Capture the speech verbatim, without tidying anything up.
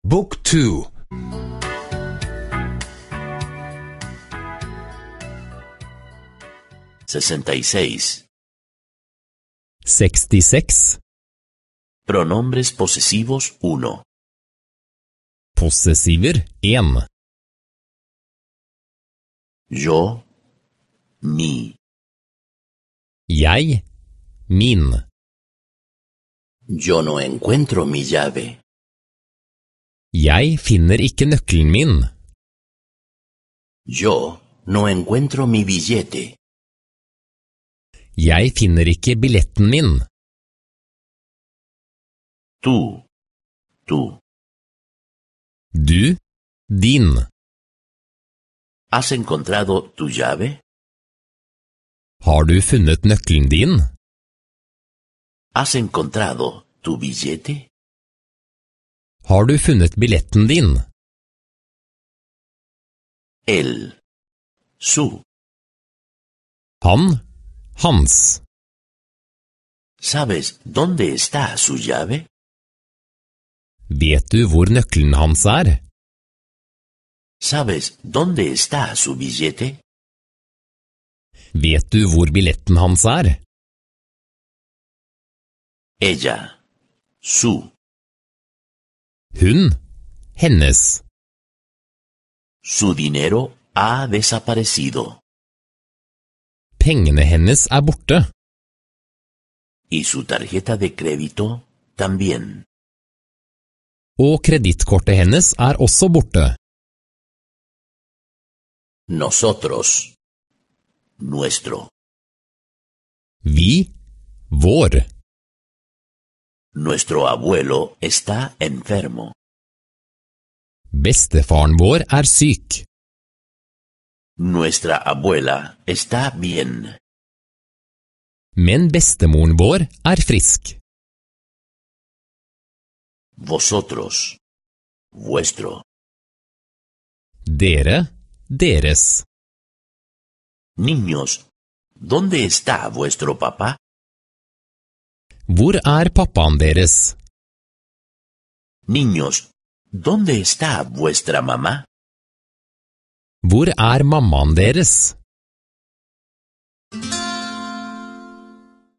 Book two. sesenta y seis. sekstiseks. Pronombres posesivos uno. Possessiver en. Yo, mi. Jeg, min. Yo no encuentro mi llave. Jeg finner ikke nøkkelen min. Yo no encuentro mi billete. Jeg finner ikke billetten min. Tú, tú. Du, din. ¿Has encontrado tu llave? Har du funnet nøkkelen din? ¿Has encontrado tu billete? Har du funnet billetten din? Él, su. Han, hans. ¿Sabes dónde está su llave? Vet du hvor nøkkelen hans er? ¿Sabes dónde está su billete? Vet du hvor billetten hans er? Ella, su. Hun, hennes. Su dinero ha desaparecido. Pengene hennes er borte. Y su tarjeta de crédito también. Og kredittkortet hennes er også borte. Nosotros, nuestro. Vi, vår. Nuestro abuelo está enfermo. Bestefaren vår er syk. Nuestra abuela está bien. Men bestemoren vår er frisk. Vosotros, vuestro. Dere, deres. Niños, ¿dónde está vuestro papá? Hvor er pappaen deres? Niños, ¿dónde está vuestra mamá? Hvor er mammaen deres?